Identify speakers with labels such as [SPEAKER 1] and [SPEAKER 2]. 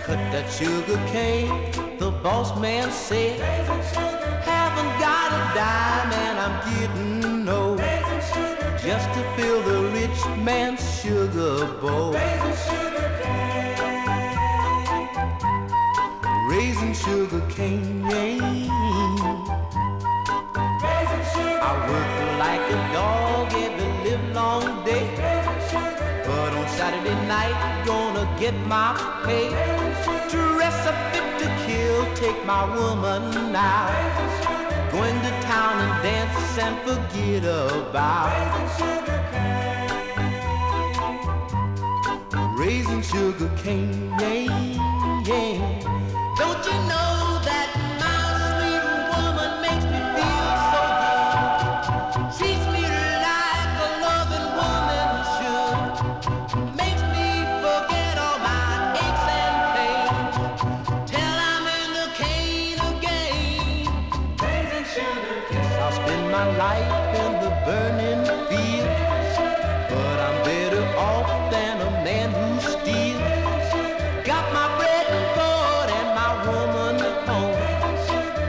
[SPEAKER 1] Cut that sugar cane, the boss man said. Haven't got a dime and I'm getting old. Just to fill the rich man's sugar bowl. Raising sugar cane. I work like a dog every livelong day. But on Saturday night, gonna get my pay. Dress up fit to kill, take my woman out. Going to town and dance and forget about raising sugar cane, yeah. Don't you know that my sweet woman makes me feel so good? Treats me like a loving woman should. Makes me forget all my aches and pains. Till I'm in the cane again. Raising sugar cane. I'll spend my life in the burning